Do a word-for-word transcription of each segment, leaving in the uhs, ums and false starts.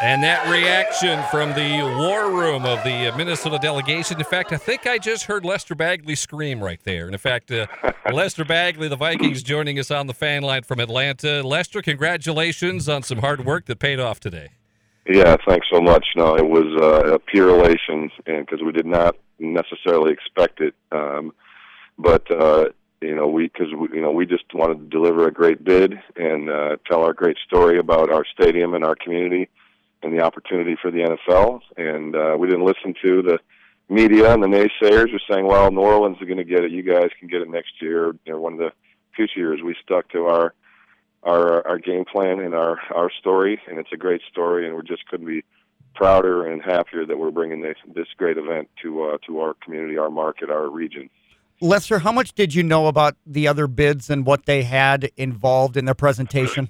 And that reaction from the war room of the Minnesota delegation. In fact, I think I just heard Lester Bagley scream right there. And in fact, uh, Lester Bagley, the Vikings, joining us on the fan line from Atlanta. Lester, congratulations on some hard work that paid off today. Yeah, thanks so much. No, it was uh, a pure elation, and because we did not necessarily expect it. Um, but uh, you know, we because we, you know we just wanted to deliver a great bid and uh, tell our great story about our stadium and our community and the opportunity for the N F L. And uh, we didn't listen to the media and the naysayers who were saying, "Well, New Orleans is going to get it. You guys can get it next year." You know, one of the future years, we stuck to our our our game plan and our our story, and it's a great story, and we just couldn't be prouder and happier that we're bringing this this great event to uh, to our community, our market, our region. Lester, how much did you know about the other bids and what they had involved in their presentation?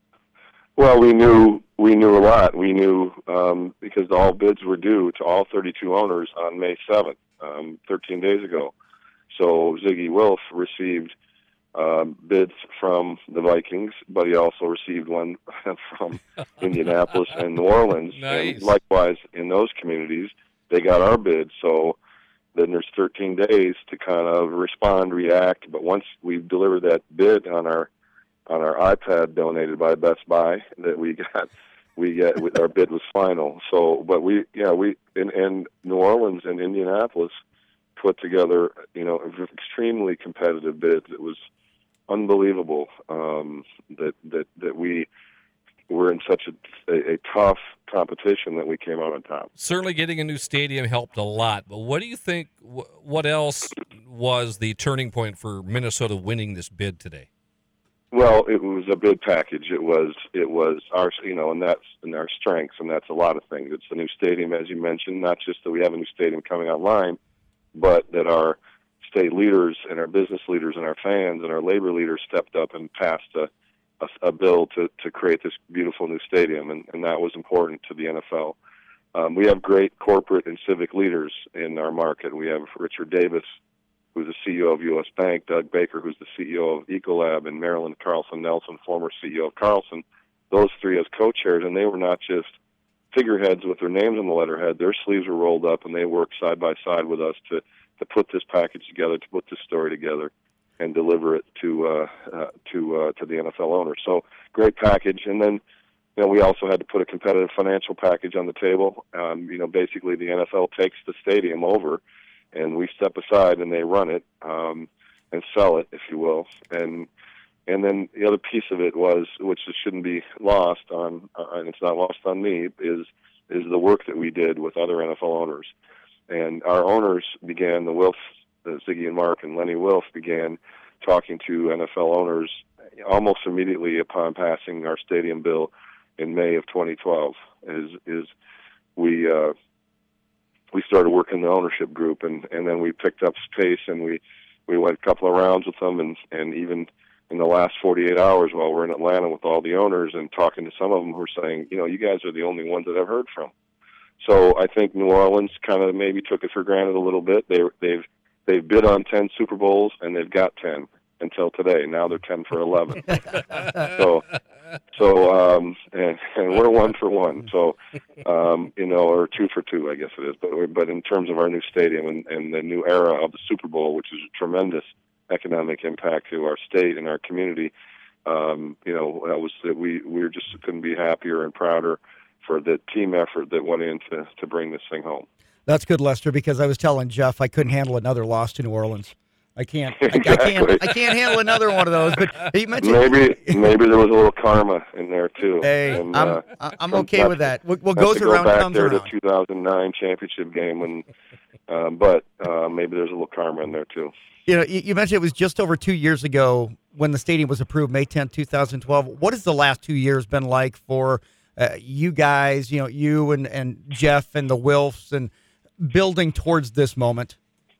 Well, we knew we knew a lot. We knew um, because all bids were due to all thirty-two owners on May seventh, um, thirteen days ago. So Zygi Wilf received Um, bids from the Vikings, but he also received one from Indianapolis and New Orleans. Nice. And likewise, in those communities, they got our bid. So then there's thirteen days to kind of respond, react. But once we delivered that bid on our on our iPad donated by Best Buy, that we got, we got our bid was final. So, but we, yeah, we in, in New Orleans and Indianapolis put together, you know, extremely competitive bids. It was unbelievable um, that that that we were in such a, a, a tough competition that we came out on top. Certainly, getting a new stadium helped a lot. But what do you think? What else was the turning point for Minnesota winning this bid today? Well, it was a bid package. It was it was our you know, and that's and our strengths, and that's a lot of things. It's the new stadium, as you mentioned. Not just that we have a new stadium coming online, but that our state leaders and our business leaders and our fans and our labor leaders stepped up and passed a, a, a bill to, to create this beautiful new stadium, and, and that was important to the N F L. Um, we have great corporate and civic leaders in our market. We have Richard Davis, who's the C E O of U S Bank, Doug Baker, who's the C E O of Ecolab, and Marilyn Carlson Nelson, former C E O of Carlson, those three as co-chairs, and they were not just figureheads with their names on the letterhead. Their sleeves were rolled up, and they worked side by side with us to to put this package together, to put this story together, and deliver it to uh, uh, to uh, to the N F L owners. So great package, and then you know we also had to put a competitive financial package on the table. Um, you know, basically the N F L takes the stadium over, and we step aside and they run it um, and sell it, if you will. And and then the other piece of it was, which shouldn't be lost on, uh, and it's not lost on me, is is the work that we did with other N F L owners. And our owners began, the Wilfs, uh, Zygi and Mark and Lenny Wilf began talking to N F L owners almost immediately upon passing our stadium bill in May of twenty twelve. Is is we uh, we started working the ownership group, and, and then we picked up space, and we, we went a couple of rounds with them, and, and even in the last forty-eight hours while we're in Atlanta with all the owners and talking to some of them who are saying, you know, you guys are the only ones that I've heard from. So I think New Orleans kind of maybe took it for granted a little bit. They, they've they've bid on ten Super Bowls, and they've got ten until today. Now they're ten for eleven. so so um, and, and we're one for one. So um, you know, or two for two, I guess it is. But but in terms of our new stadium and, and the new era of the Super Bowl, which is a tremendous economic impact to our state and our community, um, you know, that was that we we just couldn't be happier and prouder for the team effort that went in to, to bring this thing home. That's good, Lester, because I was telling Jeff I couldn't handle another loss to New Orleans. I can't. Exactly. I, I can't. I can't handle another one of those. But you mentioned maybe maybe there was a little karma in there too. Hey, and, I'm uh, I'm okay with that. What, what have goes to go around back comes there around. to two thousand nine championship game, when, uh, but uh, maybe there's a little karma in there too. You know, you, you mentioned it was just over two years ago when the stadium was approved, May tenth, twenty twelve. What has the last two years been like for uh, you guys? You know, you and and Jeff and the Wilfs, and building towards this moment.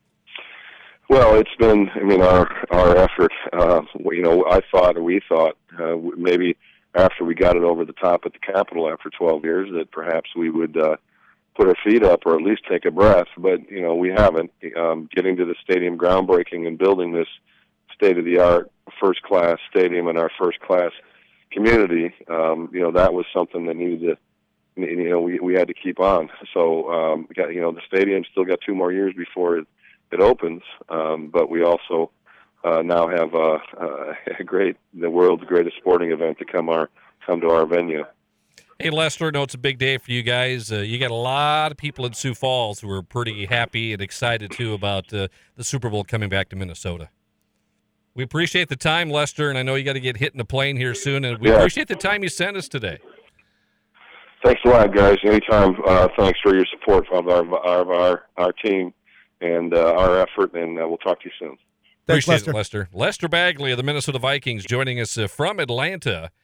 Well, it's been, I mean, our our effort, uh, you know, I thought, or we thought, uh, maybe after we got it over the top at the Capitol after twelve years, that perhaps we would uh, put our feet up or at least take a breath, but, you know, we haven't. Um, getting to the stadium groundbreaking and building this state-of-the-art first-class stadium in our first-class community, um, you know, that was something that needed to you know, we we had to keep on. So um, we got, you know, the stadium still got two more years before it it opens, um, but we also uh, now have uh, uh, a great, the world's greatest sporting event to come our come to our venue. Hey, Lester, I know it's a big day for you guys. Uh, you got a lot of people in Sioux Falls who are pretty happy and excited, too, about uh, the Super Bowl coming back to Minnesota. We appreciate the time, Lester, and I know you got to get hit in a plane here soon, and we yeah. appreciate the time you sent us today. Thanks a lot, guys. Anytime. Uh, thanks for your support of our our our, our team and uh, our effort, and uh, we'll talk to you soon. Thanks, Appreciate Lester. it, Lester. Lester Bagley of the Minnesota Vikings joining us uh, from Atlanta.